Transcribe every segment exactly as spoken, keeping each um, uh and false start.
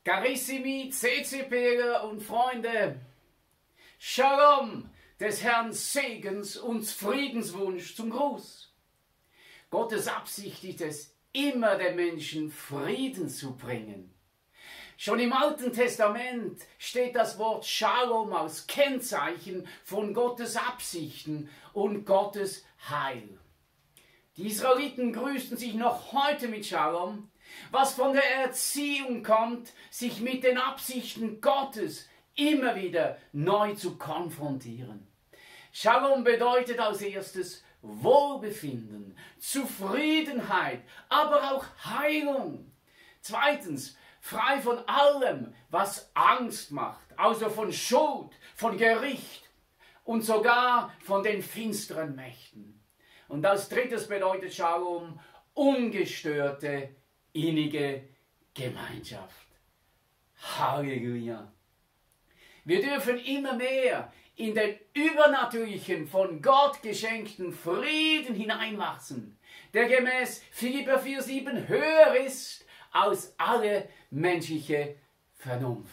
Carissimi CCPler und Freunde, Shalom, des Herrn Segens und Friedenswunsch zum Gruß. Gottes Absicht ist es, immer den Menschen Frieden zu bringen. Schon im Alten Testament steht das Wort Shalom als Kennzeichen von Gottes Absichten und Gottes Heil. Die Israeliten grüßten sich noch heute mit Shalom, was von der Erziehung kommt, sich mit den Absichten Gottes immer wieder neu zu konfrontieren. Shalom bedeutet als erstes Wohlbefinden, Zufriedenheit, aber auch Heilung. Zweitens, frei von allem, was Angst macht, also von Schuld, von Gericht und sogar von den finsteren Mächten. Und als drittes bedeutet Shalom ungestörte, innige Gemeinschaft. Halleluja! Wir dürfen immer mehr in den übernatürlichen, von Gott geschenkten Frieden hineinwachsen, der gemäß Philipper vier sieben höher ist als alle menschliche Vernunft.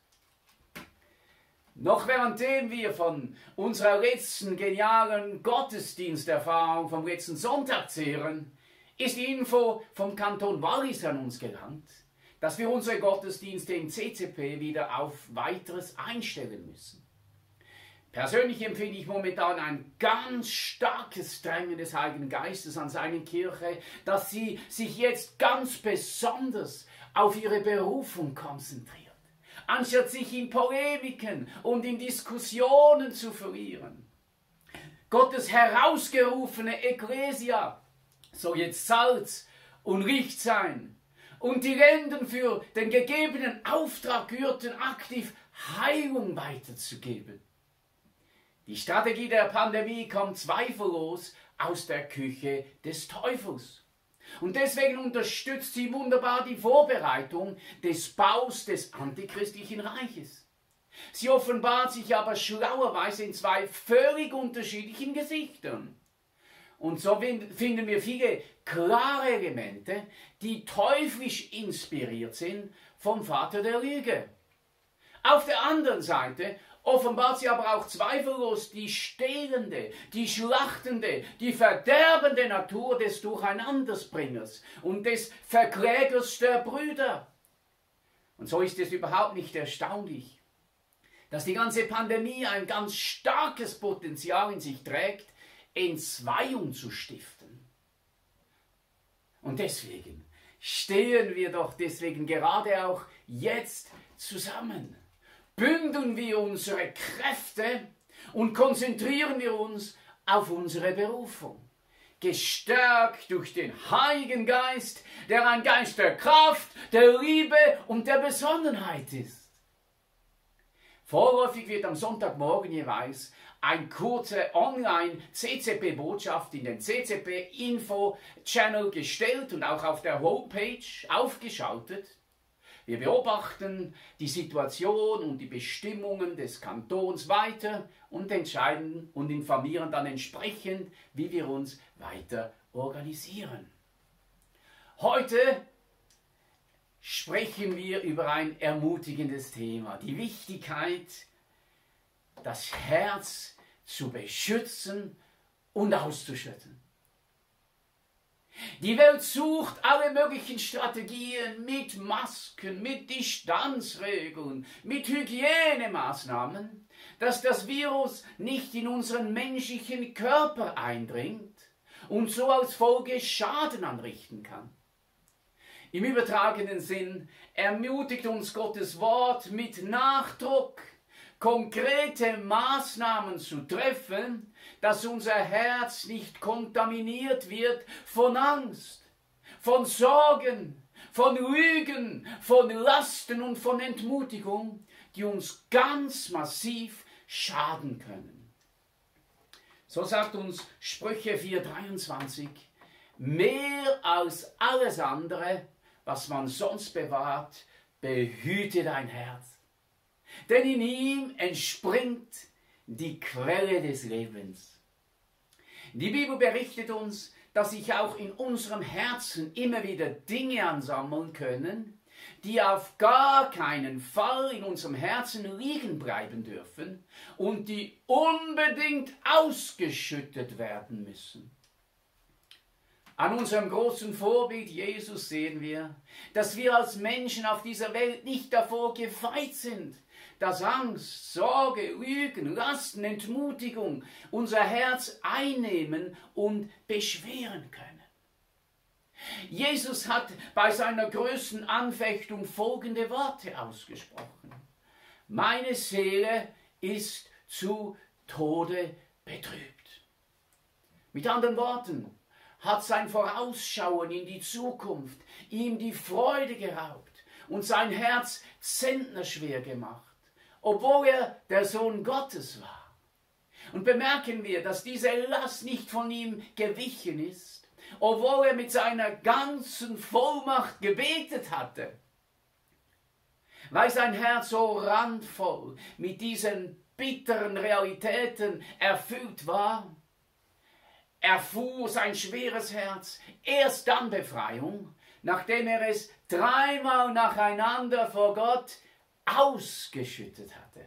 Noch währenddem wir von unserer letzten genialen Gottesdiensterfahrung vom letzten Sonntag zehren, ist die Info vom Kanton Wallis an uns gelangt, dass wir unsere Gottesdienste im C C P wieder auf Weiteres einstellen müssen. Persönlich empfinde ich momentan ein ganz starkes Drängen des Heiligen Geistes an seine Kirche, dass sie sich jetzt ganz besonders auf ihre Berufung konzentriert, anstatt sich in Polemiken und in Diskussionen zu verlieren. Gottes herausgerufene Ekklesia soll jetzt Salz und Licht sein und die Ländern für den gegebenen Auftrag gehörten, aktiv Heilung weiterzugeben. Die Strategie der Pandemie kommt zweifellos aus der Küche des Teufels. Und deswegen unterstützt sie wunderbar die Vorbereitung des Baus des antichristlichen Reiches. Sie offenbart sich aber schlauerweise in zwei völlig unterschiedlichen Gesichtern. Und so finden wir viele klare Elemente, die teuflisch inspiriert sind vom Vater der Lüge. Auf der anderen Seite offenbart sie aber auch zweifellos die stehlende, die schlachtende, die verderbende Natur des Durcheinanderbringers und des Verklägers der Brüder. Und so ist es überhaupt nicht erstaunlich, dass die ganze Pandemie ein ganz starkes Potenzial in sich trägt, Entzweiung zu stiften. Und deswegen stehen wir doch deswegen gerade auch jetzt zusammen. Bündeln wir unsere Kräfte und konzentrieren wir uns auf unsere Berufung. Gestärkt durch den Heiligen Geist, der ein Geist der Kraft, der Liebe und der Besonnenheit ist. Vorläufig wird am Sonntagmorgen jeweils ein kurzer Online-C C P-Botschaft in den C C P-Info-Channel gestellt und auch auf der Homepage aufgeschaltet. Wir beobachten die Situation und die Bestimmungen des Kantons weiter und entscheiden und informieren dann entsprechend, wie wir uns weiter organisieren. Heute sprechen wir über ein ermutigendes Thema, die Wichtigkeit, das Herz zu beschützen und auszuschütten. Die Welt sucht alle möglichen Strategien mit Masken, mit Distanzregeln, mit Hygienemaßnahmen, dass das Virus nicht in unseren menschlichen Körper eindringt und so als Folge Schaden anrichten kann. Im übertragenen Sinn ermutigt uns Gottes Wort mit Nachdruck, konkrete Maßnahmen zu treffen, dass unser Herz nicht kontaminiert wird von Angst, von Sorgen, von Lügen, von Lasten und von Entmutigung, die uns ganz massiv schaden können. So sagt uns Sprüche vier dreiundzwanzig, mehr als alles andere, was man sonst bewahrt, behüte dein Herz. Denn in ihm entspringt die Quelle des Lebens. Die Bibel berichtet uns, dass sich auch in unserem Herzen immer wieder Dinge ansammeln können, die auf gar keinen Fall in unserem Herzen liegen bleiben dürfen und die unbedingt ausgeschüttet werden müssen. An unserem großen Vorbild Jesus sehen wir, dass wir als Menschen auf dieser Welt nicht davor gefeit sind, dass Angst, Sorge, Lügen, Lasten, Entmutigung unser Herz einnehmen und beschweren können. Jesus hat bei seiner größten Anfechtung folgende Worte ausgesprochen: Meine Seele ist zu Tode betrübt. Mit anderen Worten, hat sein Vorausschauen in die Zukunft ihm die Freude geraubt und sein Herz zentnerschwer gemacht, obwohl er der Sohn Gottes war. Und bemerken wir, dass diese Last nicht von ihm gewichen ist, obwohl er mit seiner ganzen Vollmacht gebetet hatte. Weil sein Herz so randvoll mit diesen bitteren Realitäten erfüllt war, erfuhr sein schweres Herz erst dann Befreiung, nachdem er es dreimal nacheinander vor Gott ausgeschüttet hatte.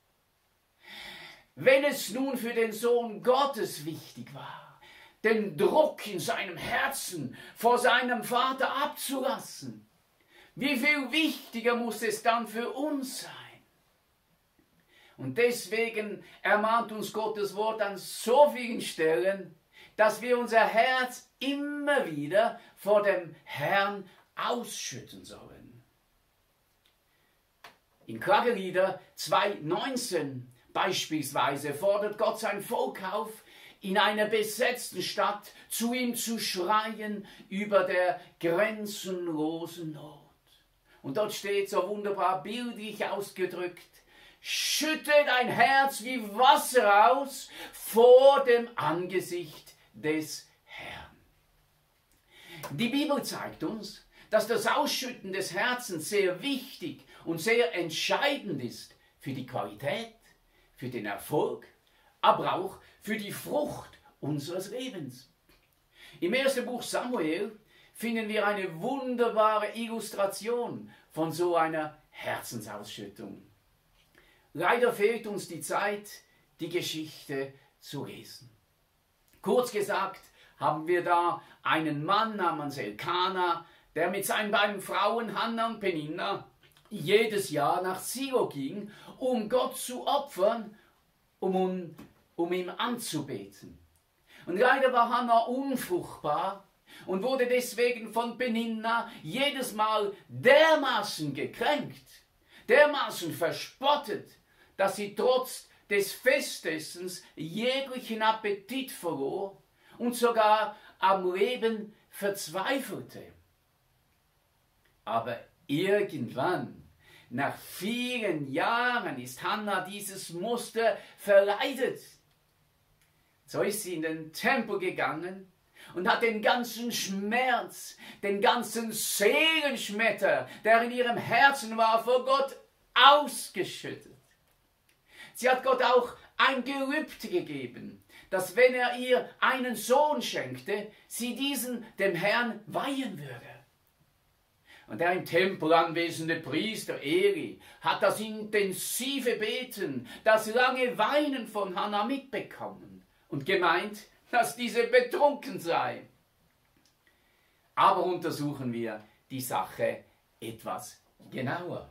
Wenn es nun für den Sohn Gottes wichtig war, den Druck in seinem Herzen vor seinem Vater abzulassen, wie viel wichtiger muss es dann für uns sein? Und deswegen ermahnt uns Gottes Wort an so vielen Stellen, dass wir unser Herz immer wieder vor dem Herrn ausschütten sollen. In Klagelieder zwei neunzehn beispielsweise fordert Gott sein Volk auf, in einer besetzten Stadt zu ihm zu schreien über der grenzenlosen Not. Und dort steht so wunderbar bildlich ausgedrückt: Schütte dein Herz wie Wasser aus vor dem Angesicht des Herrn. Die Bibel zeigt uns, dass das Ausschütten des Herzens sehr wichtig und sehr entscheidend ist für die Qualität, für den Erfolg, aber auch für die Frucht unseres Lebens. Im ersten Buch Samuel finden wir eine wunderbare Illustration von so einer Herzensausschüttung. Leider fehlt uns die Zeit, die Geschichte zu lesen. Kurz gesagt haben wir da einen Mann namens Elkana, der mit seinen beiden Frauen Hannah und Peninna jedes Jahr nach Silo ging, um Gott zu opfern, um, um ihm anzubeten. Und leider war Hannah unfruchtbar und wurde deswegen von Peninna jedes Mal dermaßen gekränkt, dermaßen verspottet, dass sie trotz des Festessens jeglichen Appetit verlor und sogar am Leben verzweifelte. Aber irgendwann, nach vielen Jahren, ist Hannah dieses Muster verleidet. So ist sie in den Tempel gegangen und hat den ganzen Schmerz, den ganzen Seelenschmetter, der in ihrem Herzen war, vor Gott ausgeschüttet. Sie hat Gott auch ein Gelübde gegeben, dass wenn er ihr einen Sohn schenkte, sie diesen dem Herrn weihen würde. Und der im Tempel anwesende Priester Eli hat das intensive Beten, das lange Weinen von Hannah mitbekommen und gemeint, dass diese betrunken sei. Aber untersuchen wir die Sache etwas genauer.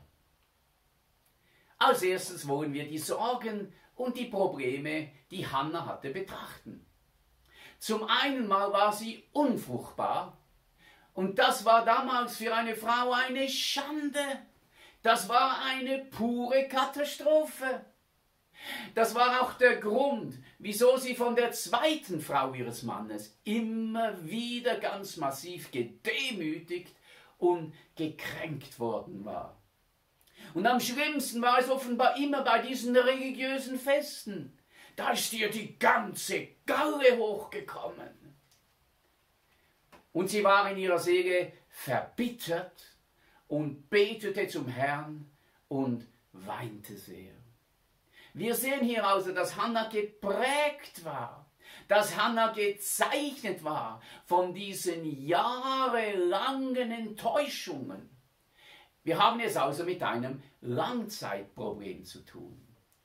Als erstes wollen wir die Sorgen und die Probleme, die Hannah hatte, betrachten. Zum einen mal war sie unfruchtbar und das war damals für eine Frau eine Schande. Das war eine pure Katastrophe. Das war auch der Grund, wieso sie von der zweiten Frau ihres Mannes immer wieder ganz massiv gedemütigt und gekränkt worden war. Und am schlimmsten war es offenbar immer bei diesen religiösen Festen. Da ist ihr die ganze Galle hochgekommen. Und sie war in ihrer Seele verbittert und betete zum Herrn und weinte sehr. Wir sehen hier also, dass Hannah geprägt war, dass Hannah gezeichnet war von diesen jahrelangen Enttäuschungen. Wir haben es also mit einem Langzeitproblem zu tun.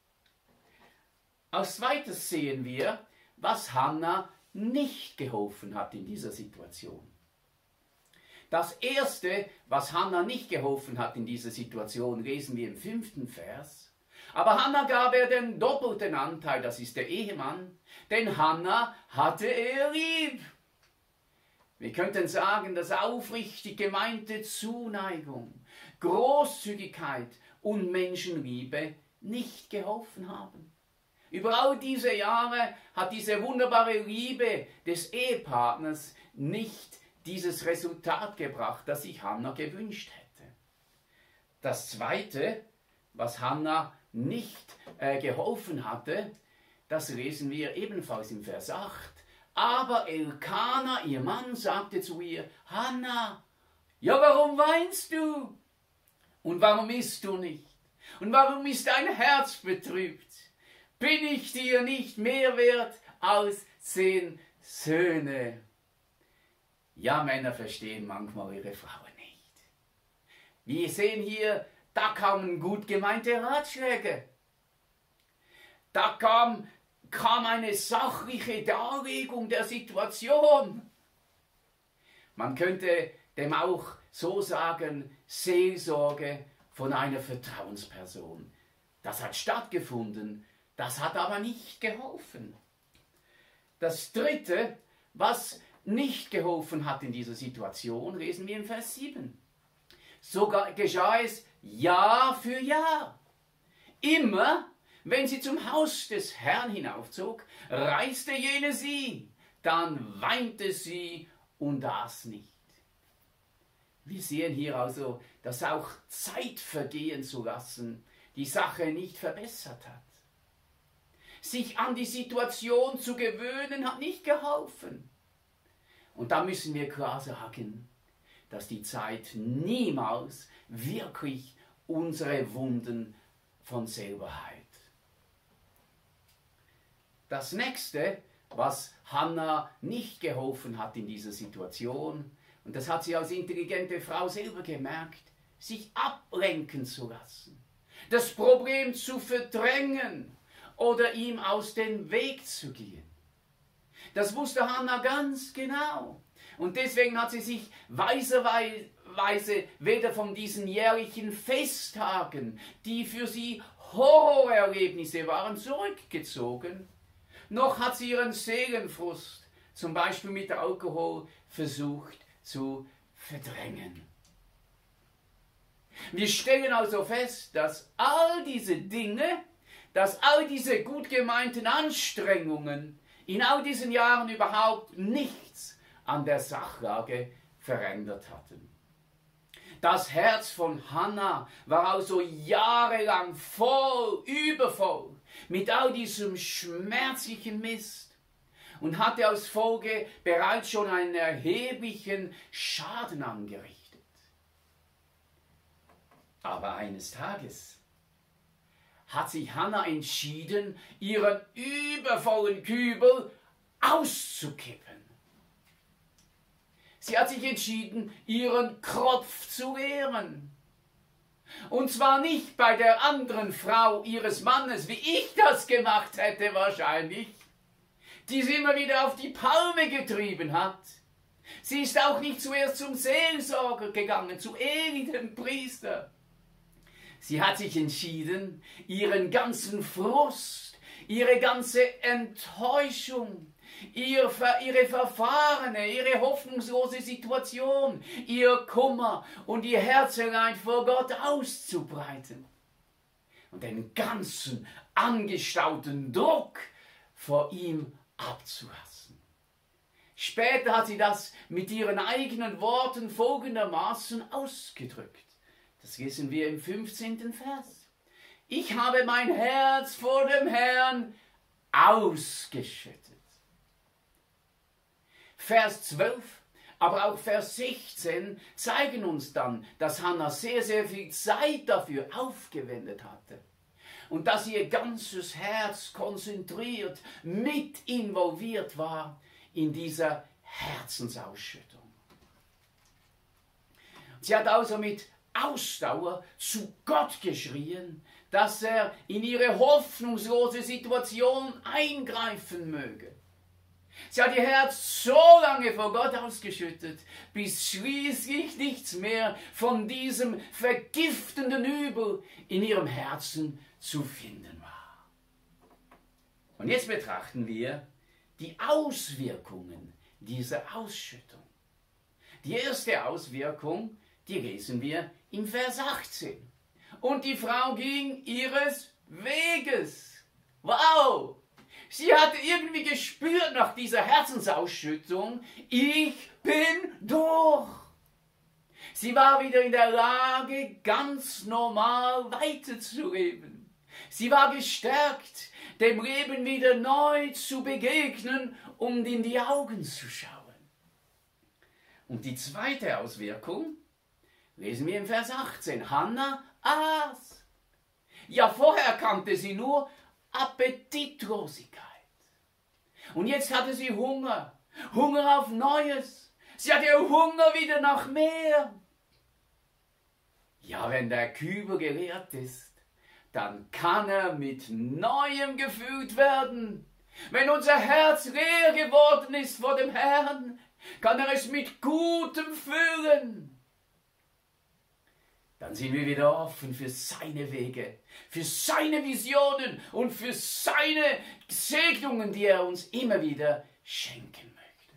Als zweites sehen wir, was Hannah nicht geholfen hat in dieser Situation. Das erste, was Hannah nicht geholfen hat in dieser Situation, lesen wir im fünften Vers. Aber Hannah gab er den doppelten Anteil, das ist der Ehemann, denn Hannah hatte er lieb. Wir könnten sagen, dass aufrichtig gemeinte Zuneigung, Großzügigkeit und Menschenliebe nicht geholfen haben. Über all diese Jahre hat diese wunderbare Liebe des Ehepartners nicht dieses Resultat gebracht, das sich Hannah gewünscht hätte. Das Zweite, was Hannah nicht äh, geholfen hatte, das lesen wir ebenfalls im Vers acht. Aber Elkana, ihr Mann, sagte zu ihr, Hannah, ja, warum weinst du? Und warum isst du nicht? Und warum ist dein Herz betrübt? Bin ich dir nicht mehr wert als zehn Söhne? Ja, Männer verstehen manchmal ihre Frauen nicht. Wir sehen hier, da kamen gut gemeinte Ratschläge. Da kam, kam eine sachliche Darlegung der Situation. Man könnte dem auch so sagen, Seelsorge von einer Vertrauensperson. Das hat stattgefunden, das hat aber nicht geholfen. Das Dritte, was nicht geholfen hat in dieser Situation, lesen wir im Vers sieben. So geschah es Jahr für Jahr. Immer, wenn sie zum Haus des Herrn hinaufzog, reiste jene sie, dann weinte sie und aß nicht. Wir sehen hier also, dass auch Zeit vergehen zu lassen die Sache nicht verbessert hat. Sich an die Situation zu gewöhnen, hat nicht geholfen. Und da müssen wir klar sagen, dass die Zeit niemals wirklich unsere Wunden von selber heilt. Das nächste, was Hannah nicht geholfen hat in dieser Situation, und das hat sie als intelligente Frau selber gemerkt, sich ablenken zu lassen, das Problem zu verdrängen oder ihm aus dem Weg zu gehen. Das wusste Hannah ganz genau. Und deswegen hat sie sich weiserweise weder von diesen jährlichen Festtagen, die für sie Horrorerlebnisse waren, zurückgezogen, noch hat sie ihren Seelenfrust, zum Beispiel mit Alkohol, versucht zu verdrängen. Wir stellen also fest, dass all diese Dinge, dass all diese gut gemeinten Anstrengungen in all diesen Jahren überhaupt nichts an der Sachlage verändert hatten. Das Herz von Hannah war also jahrelang voll, übervoll mit all diesem schmerzlichen Mist und hatte als Folge bereits schon einen erheblichen Schaden angerichtet. Aber eines Tages hat sich Hannah entschieden, ihren übervollen Kübel auszukippen. Sie hat sich entschieden, ihren Kropf zu leeren. Und zwar nicht bei der anderen Frau ihres Mannes, wie ich das gemacht hätte wahrscheinlich, die sie immer wieder auf die Palme getrieben hat. Sie ist auch nicht zuerst zum Seelsorger gegangen, zu Eli, dem Priester. Sie hat sich entschieden, ihren ganzen Frust, ihre ganze Enttäuschung, ihr, ihre verfahrene, ihre hoffnungslose Situation, ihr Kummer und ihr Herzeleid vor Gott auszubreiten und den ganzen angestauten Druck vor ihm abzulassen. Später hat sie das mit ihren eigenen Worten folgendermaßen ausgedrückt. Das lesen wir im fünfzehnten Vers. Ich habe mein Herz vor dem Herrn ausgeschüttet. Vers zwölf, aber auch Vers sechzehn zeigen uns dann, dass Hannah sehr, sehr viel Zeit dafür aufgewendet hatte. Und dass ihr ganzes Herz konzentriert, mit involviert war in dieser Herzensausschüttung. Sie hat also mit Ausdauer zu Gott geschrien, dass er in ihre hoffnungslose Situation eingreifen möge. Sie hat ihr Herz so lange vor Gott ausgeschüttet, bis schließlich nichts mehr von diesem vergiftenden Übel in ihrem Herzen zu finden war. Und jetzt betrachten wir die Auswirkungen dieser Ausschüttung. Die erste Auswirkung, die lesen wir im Vers achtzehn. Und die Frau ging ihres Weges. Wow! Sie hatte irgendwie gespürt nach dieser Herzensausschüttung, ich bin durch. Sie war wieder in der Lage, ganz normal weiterzuleben. Sie war gestärkt, dem Leben wieder neu zu begegnen und in die Augen zu schauen. Und die zweite Auswirkung lesen wir im Vers achtzehn. Hannah aß. Ja, vorher kannte sie nur Appetitlosigkeit. Und jetzt hatte sie Hunger. Hunger auf Neues. Sie hatte Hunger wieder nach mehr. Ja, wenn der Kübel geleert ist, dann kann er mit Neuem gefüllt werden. Wenn unser Herz leer geworden ist vor dem Herrn, kann er es mit Gutem füllen. Dann sind wir wieder offen für seine Wege, für seine Visionen und für seine Segnungen, die er uns immer wieder schenken möchte.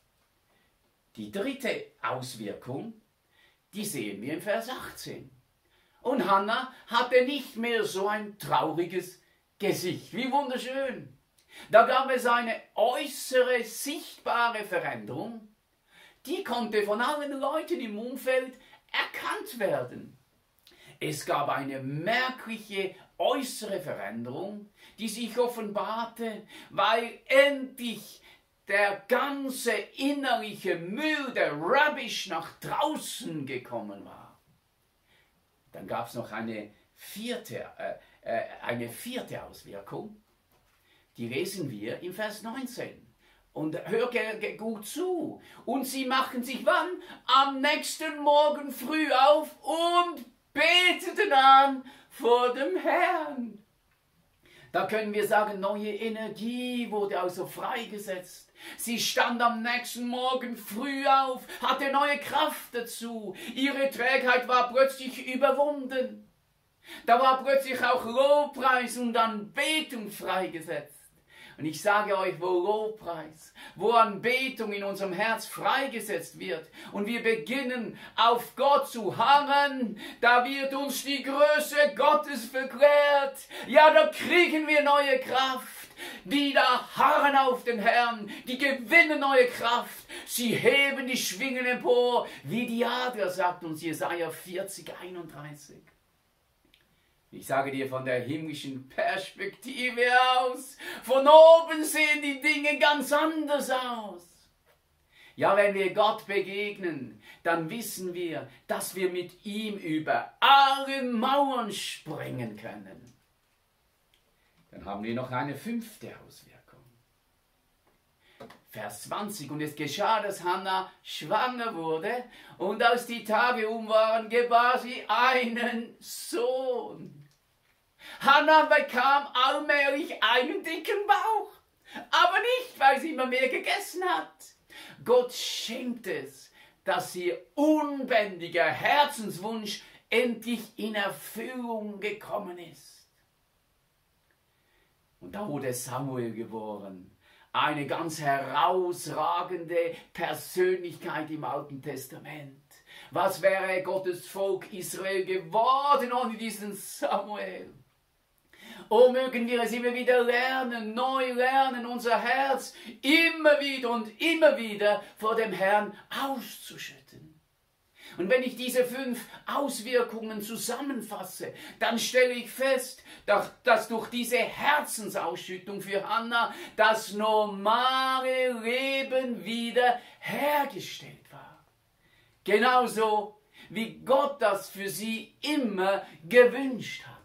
Die dritte Auswirkung, die sehen wir im Vers achtzehn. Und Hannah hatte nicht mehr so ein trauriges Gesicht. Wie wunderschön. Da gab es eine äußere, sichtbare Veränderung, die konnte von allen Leuten im Umfeld erkannt werden. Es gab eine merkliche äußere Veränderung, die sich offenbarte, weil endlich der ganze innerliche Müll, der Rubbish nach draußen gekommen war. Dann gab es noch eine vierte, äh, äh, eine vierte Auswirkung, die lesen wir im Vers neunzehn. Und hör gut zu. Und sie machen sich wann? Am nächsten Morgen früh auf und beteten an vor dem Herrn. Da können wir sagen, neue Energie wurde also freigesetzt. Sie stand am nächsten Morgen früh auf, hatte neue Kraft dazu. Ihre Trägheit war plötzlich überwunden. Da war plötzlich auch Lobpreis und Anbetung freigesetzt. Und ich sage euch, wo Lobpreis, wo Anbetung in unserem Herz freigesetzt wird und wir beginnen auf Gott zu harren, da wird uns die Größe Gottes verklärt. Ja, da kriegen wir neue Kraft. Die da harren auf den Herrn, die gewinnen neue Kraft. Sie heben die Schwingen empor, wie die Adler, sagt uns Jesaja vierzig, einunddreißig. Ich sage dir von der himmlischen Perspektive aus, von oben sehen die Dinge ganz anders aus. Ja, wenn wir Gott begegnen, dann wissen wir, dass wir mit ihm über alle Mauern springen können. Dann haben wir noch eine fünfte Auswirkung. Vers zwanzig. Und es geschah, dass Hannah schwanger wurde, und als die Tage um waren, gebar sie einen Sohn. Hannah bekam allmählich einen dicken Bauch, aber nicht, weil sie immer mehr gegessen hat. Gott schenkt es, dass ihr unbändiger Herzenswunsch endlich in Erfüllung gekommen ist. Und da wurde Samuel geboren, eine ganz herausragende Persönlichkeit im Alten Testament. Was wäre Gottes Volk Israel geworden ohne diesen Samuel? Oh, mögen wir es immer wieder lernen, neu lernen, unser Herz immer wieder und immer wieder vor dem Herrn auszuschütten. Und wenn ich diese fünf Auswirkungen zusammenfasse, dann stelle ich fest, dass durch diese Herzensausschüttung für Hannah das normale Leben wieder hergestellt war. Genauso wie Gott das für sie immer gewünscht hatte.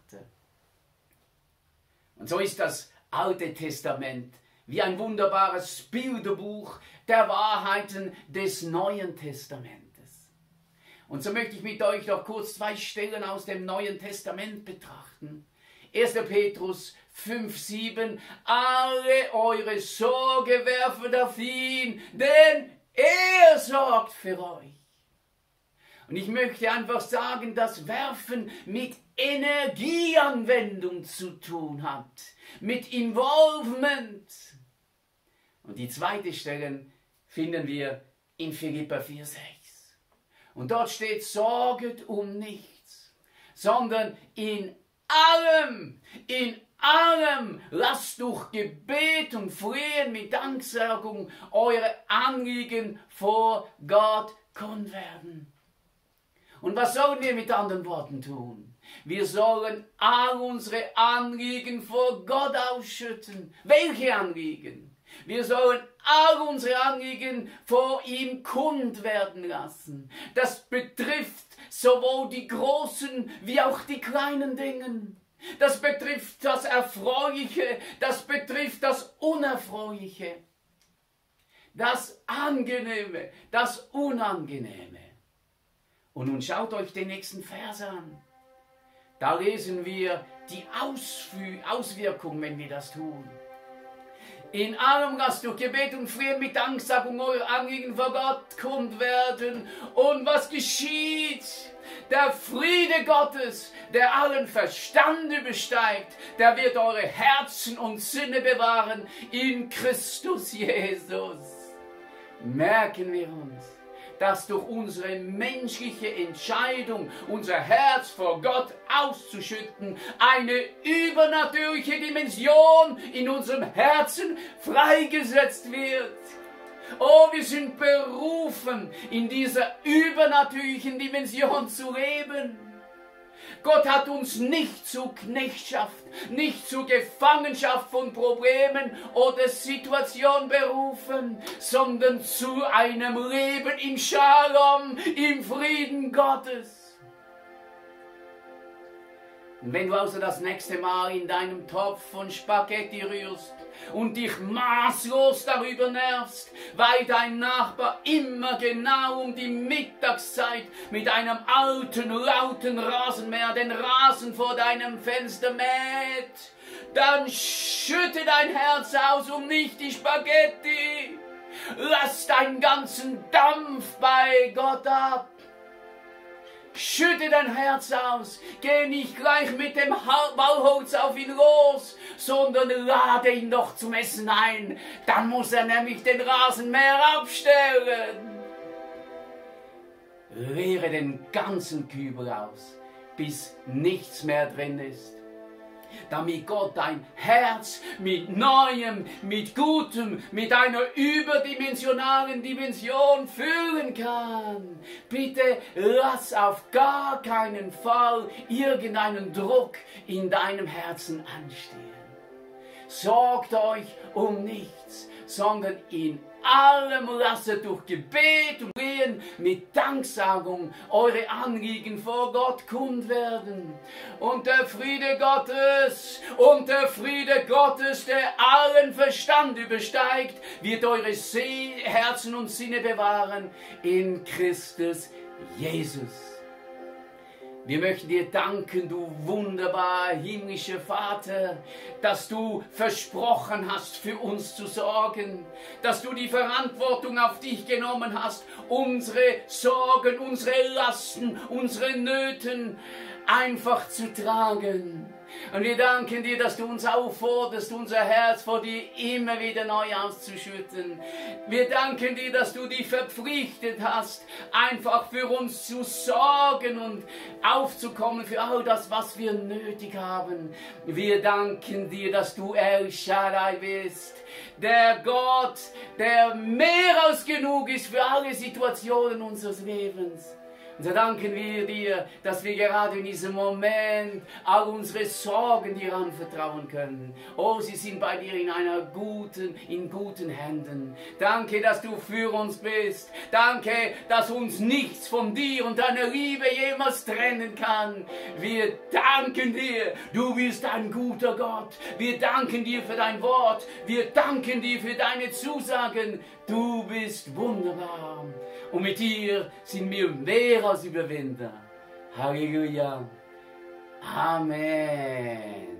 Und so ist das Alte Testament wie ein wunderbares Bilderbuch der Wahrheiten des Neuen Testamentes. Und so möchte ich mit euch noch kurz zwei Stellen aus dem Neuen Testament betrachten. erster Petrus fünf, sieben. Alle eure Sorge werfet auf ihn, denn er sorgt für euch. Und ich möchte einfach sagen, dass Werfen mit Energieanwendung zu tun hat, mit Involvement. Und die zweite Stelle finden wir in Philipper vier, sechs. Und dort steht, sorget um nichts, sondern in allem, in allem lasst durch Gebet und Flehen mit Danksagung eure Anliegen vor Gott kund werden. Und was sollen wir mit anderen Worten tun? Wir sollen all unsere Anliegen vor Gott ausschütten. Welche Anliegen? Wir sollen all unsere Anliegen vor ihm kund werden lassen. Das betrifft sowohl die großen wie auch die kleinen Dinge. Das betrifft das Erfreuliche, das betrifft das Unerfreuliche, das Angenehme, das Unangenehme. Und nun schaut euch den nächsten Vers an. Da lesen wir die Ausfü- Auswirkung, wenn wir das tun. In allem lasst durch Gebet und Flehen mit Danksagung eure Anliegen vor Gott kund werden. Und was geschieht? Der Friede Gottes, der allen Verstand übersteigt, der wird eure Herzen und Sinne bewahren in Christus Jesus. Merken wir uns, dass durch unsere menschliche Entscheidung, unser Herz vor Gott auszuschütten, eine übernatürliche Dimension in unserem Herzen freigesetzt wird. Oh, wir sind berufen, in dieser übernatürlichen Dimension zu leben. Gott hat uns nicht zu Knechtschaft, nicht zu Gefangenschaft von Problemen oder Situationen berufen, sondern zu einem Leben im Shalom, im Frieden Gottes. Und wenn du also das nächste Mal in deinem Topf von Spaghetti rührst und dich maßlos darüber nervst, weil dein Nachbar immer genau um die Mittagszeit mit einem alten, lauten Rasenmäher den Rasen vor deinem Fenster mäht, dann schütte dein Herz aus und nicht die Spaghetti. Lass deinen ganzen Dampf bei Gott ab. Schütte dein Herz aus, geh nicht gleich mit dem Bauholz auf ihn los, sondern lade ihn doch zum Essen ein, dann muss er nämlich den Rasenmäher abstellen. Leere den ganzen Kübel aus, bis nichts mehr drin ist, damit Gott dein Herz mit Neuem, mit Gutem, mit einer überdimensionalen Dimension füllen kann. Bitte lass auf gar keinen Fall irgendeinen Druck in deinem Herzen anstehen. Sorgt euch um nichts, sondern in allem lasset durch Gebet und Flehen mit Danksagung eure Anliegen vor Gott kund werden. Und der Friede Gottes, und der Friede Gottes, der allen Verstand übersteigt, wird eure See Herzen und Sinne bewahren in Christus Jesus. Wir möchten dir danken, du wunderbarer himmlischer Vater, dass du versprochen hast, für uns zu sorgen, dass du die Verantwortung auf dich genommen hast, unsere Sorgen, unsere Lasten, unsere Nöten einfach zu tragen. Und wir danken dir, dass du uns aufforderst, unser Herz vor dir immer wieder neu auszuschütten. Wir danken dir, dass du dich verpflichtet hast, einfach für uns zu sorgen und aufzukommen für all das, was wir nötig haben. Wir danken dir, dass du El Shaddai bist, der Gott, der mehr als genug ist für alle Situationen unseres Lebens. Und so danken wir dir, dass wir gerade in diesem Moment all unsere Sorgen dir anvertrauen können. Oh, sie sind bei dir in einer guten, in guten Händen. Danke, dass du für uns bist. Danke, dass uns nichts von dir und deiner Liebe jemals trennen kann. Wir danken dir, du bist ein guter Gott. Wir danken dir für dein Wort. Wir danken dir für deine Zusagen. Du bist wunderbar. Und mit dir sind wir mehr Virus überwinden. Halleluja. Amen.